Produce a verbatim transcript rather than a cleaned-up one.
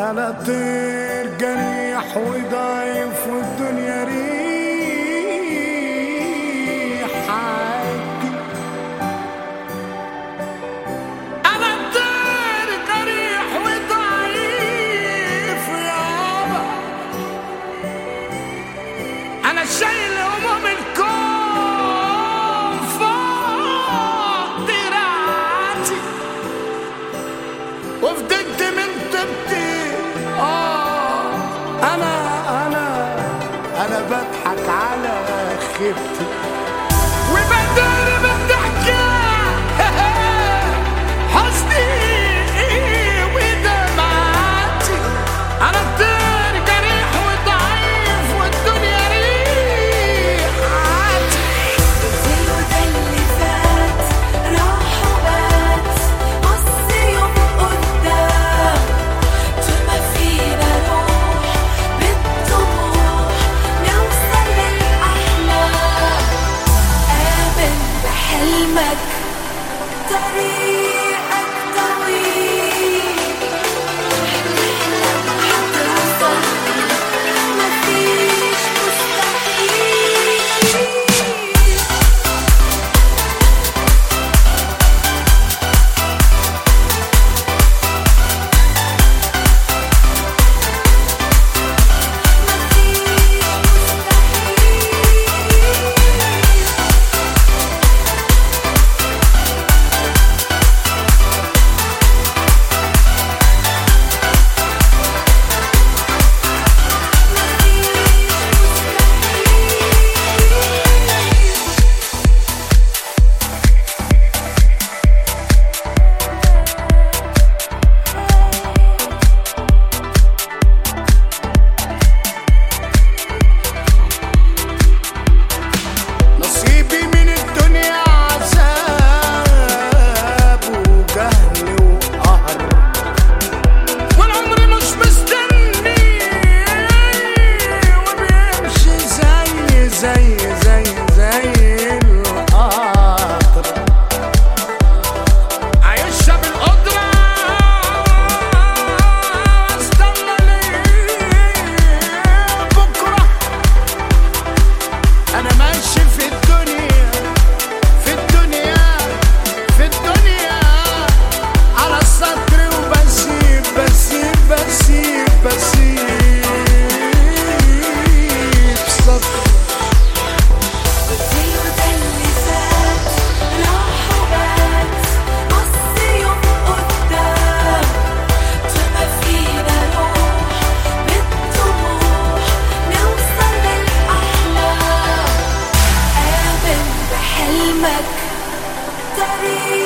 أنا طير جريح وضعيف والدنيا ريحتي. أنا طير جريح وضعيف يابا، أنا شايل هموم الكون فوق دراعتي، وفضلت من طبتي. آه أنا أنا أنا بضحك على خيبتي وبدور بالضحكة حزني ودمعتي. أنا طير جريح وضعيف والدنيا ريحتي. زيه ده اللي فات راح وبات، بص يوم قدام طول ما فينا روح بالطموح نوصل للأحلام. آمن بحلمك طريقك طويل، احلم هتوصل مفيش مستحيل. نصيبي من الدنيا عذاب وجهل وقهر، والعمر مش مستني وبيمشي زي زي زي زي القطر. عايشها بالقدرة استنى ليه بكرة. أنا ماشي في الدنيا في الدنيا في الدنيا على السطر وبسيب بسيب بسيب بسيب سطر. زيه ده اللي فات راح وبات، بص يوم قدام طول ما فينا روح بالطموح نوصل للأحلام. آمن بحلمك طريق